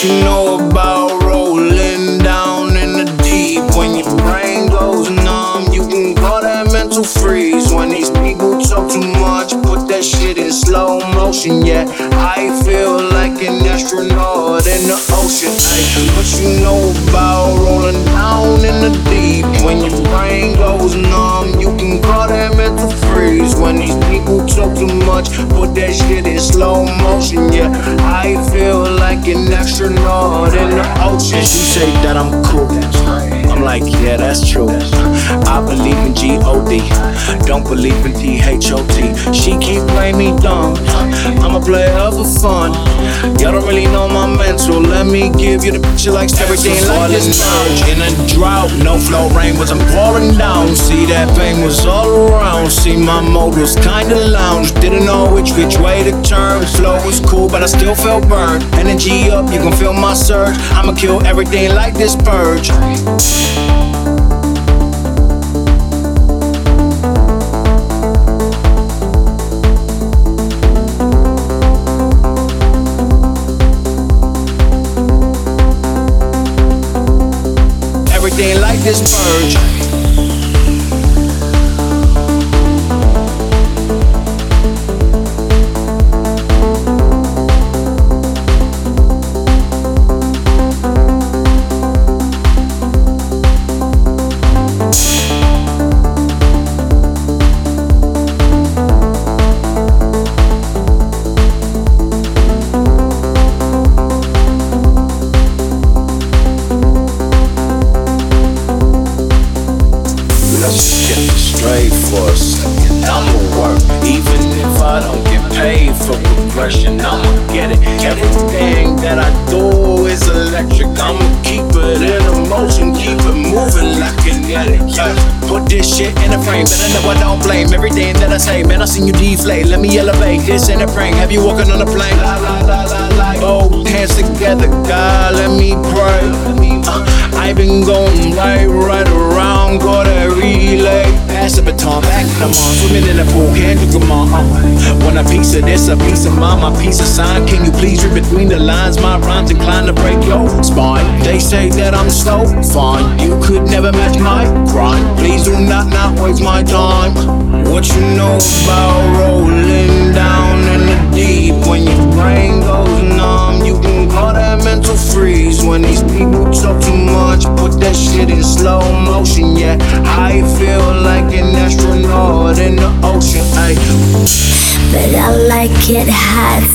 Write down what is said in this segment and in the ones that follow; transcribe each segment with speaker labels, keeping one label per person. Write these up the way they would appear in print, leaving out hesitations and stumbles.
Speaker 1: you know about rolling down in the deep? When your brain goes numb, you can call that mental freeze. When these people talk too much, put that shit in slow motion. Yeah, I feel like an astronaut in the ocean. Ay, what you know about rolling down in the deep? When your brain goes numb, you can call that mental freeze. When these people talk too much, put that shit in slow motion. Yeah, I feel like an astronaut in the ocean. She say that I'm cool, I'm like, yeah, that's true. I believe in G-O-D, don't believe in T-H-O-T. She keep playing me dumb, I'm a player for fun. Y'all don't really know my mental, let me give you the picture like everything like this purge. In a drought, no flow, rain wasn't pouring down. See, that pain was all around. See, my mode was kinda lounge, didn't know which way to turn. Flow was cool, but I still felt burned. Energy up, you gon' feel my surge. I'ma kill everything like this purge. Everything like this purge. Straight for a second, I'ma work. Even if I don't get paid for progression, I'ma get it. Everything that I do is electric. I'ma keep it in motion, keep it moving like kinetic. Put this shit in a frame, but I know I don't blame everything that I say. Man, I seen you deflate, let me elevate. This ain't a prank, have you walking on a plane? Both hands together, God, let me pray. I've been going right around, got a relay. Pass the baton, back in the mom, swimming in the pool, can't do come on. Want a piece of this, a piece of mine, my piece of sign. Can you please read between the lines? My rhymes inclined to break your spine. They say that I'm so fine, you could never match my grind. Please do not waste my time. What you know about rolling down in the deep? When your brain goes numb, you can call that mental freeze. When these people talk too much, put that shit in slow motion. Yeah, I feel like an astronaut in the ocean. Ay.
Speaker 2: But I like it hot.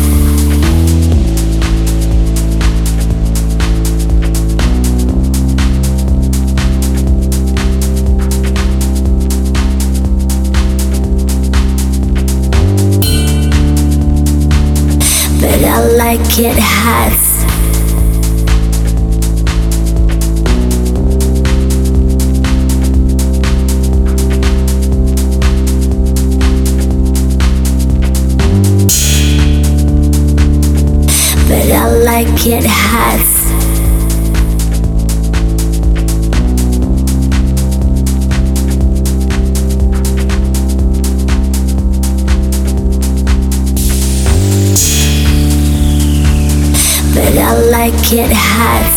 Speaker 2: But I like it hot. But I like it hot. But I like it hot.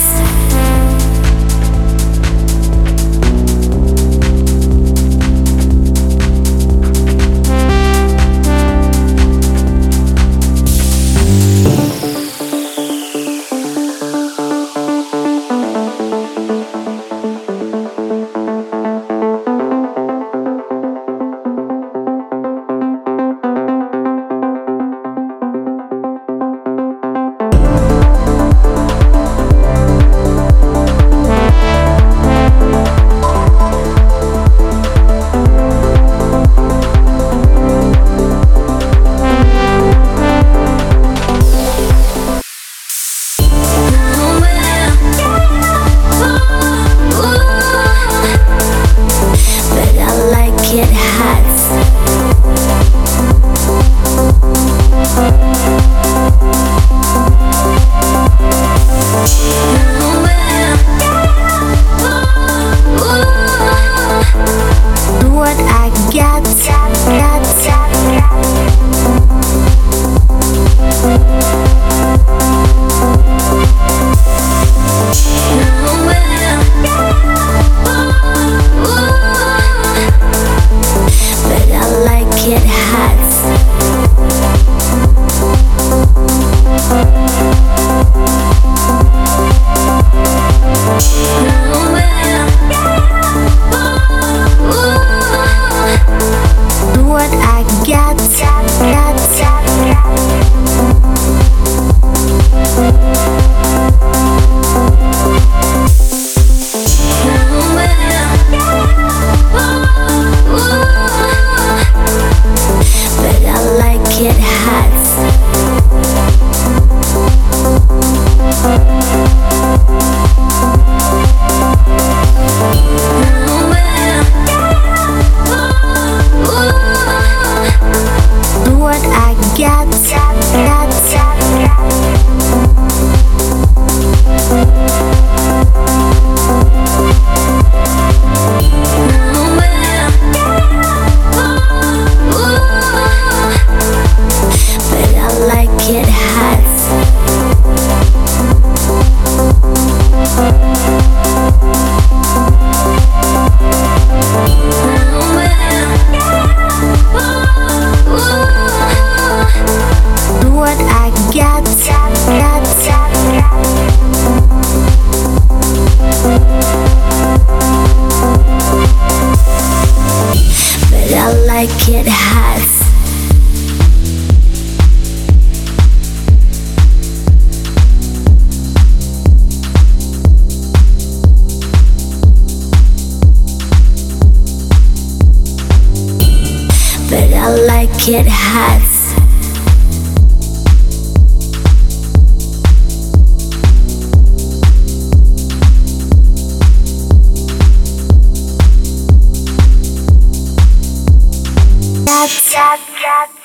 Speaker 2: but I like it hot. Hot.